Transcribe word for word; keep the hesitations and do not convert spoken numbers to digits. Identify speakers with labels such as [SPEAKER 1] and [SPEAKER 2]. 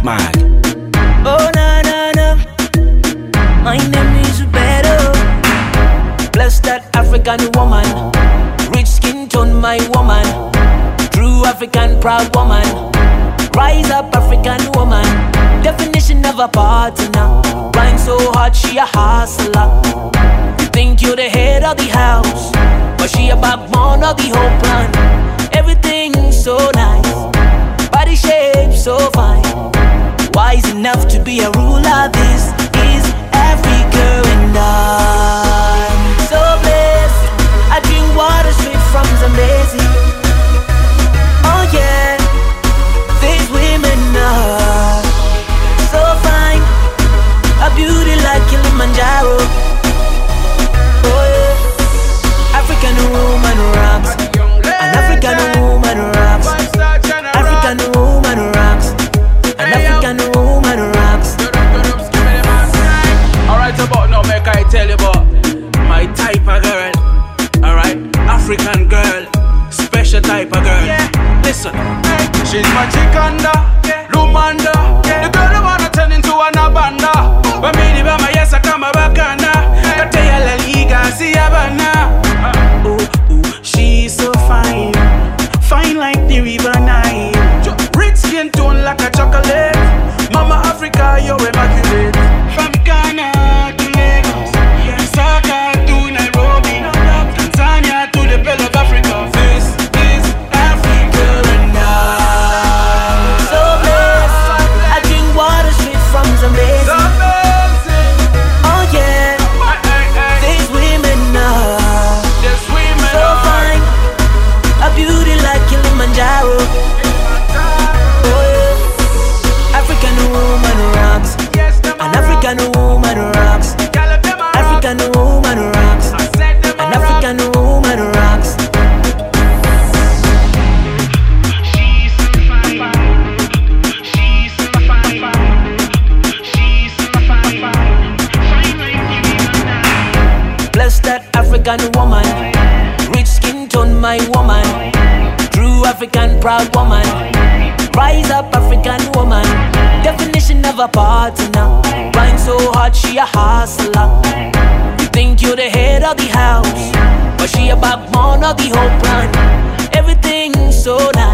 [SPEAKER 1] mad.
[SPEAKER 2] Oh na na na, my name is Beto. Bless that African woman, rich skin tone my woman, true African proud woman. Rise up African woman, definition of a partner. Grind so hard she a hustler. You think you're the head of the house, but she a backbone of the whole plan. Everything so nice, body shape so fine. Wise enough to be a ruler. This is Africa, and I'm so blessed. I drink water straight from Zambezi. Oh yeah, these women are so fine, a beauty like Kilimanjaro. Oh yeah, African woman rocks. An African woman rocks. African woman rocks. An African woman rocks.
[SPEAKER 1] Alright, about now, make I tell you about my type of girl. Alright, African girl, special type of girl. Yeah. Listen,
[SPEAKER 3] she's my chikanda, Lumanda. The girl I wanna turn into an abanda. But me, the mama, yes, I come a bakana. Kataya la liga, si abana.
[SPEAKER 1] ooh, ooh, she's so fine, fine like the river Nile.
[SPEAKER 3] Rich skin tone like a chocolate. Mama Africa, you're immaculate. From Ghana to Lagos, Lusaka to Nairobi, Tanzania to the Pearl of Africa. This is Africa, and
[SPEAKER 2] I'm so blessed. I drink water straight from Zambezi. Oh yeah, these women are so fine, a beauty like Kilimanjaro. Oh yeah, African woman rocks. An African woman rocks. African woman rocks. An African woman rocks.
[SPEAKER 3] she's so fine. She's so fine. She's so fine. Fine like you.
[SPEAKER 2] Bless that African woman, rich skin tone my woman, true African proud woman. Rise up African woman, definition of a partner. Grind so hard she a hustler. You think you're the head of the house, but she a backbone of the whole plan. Everything so nice,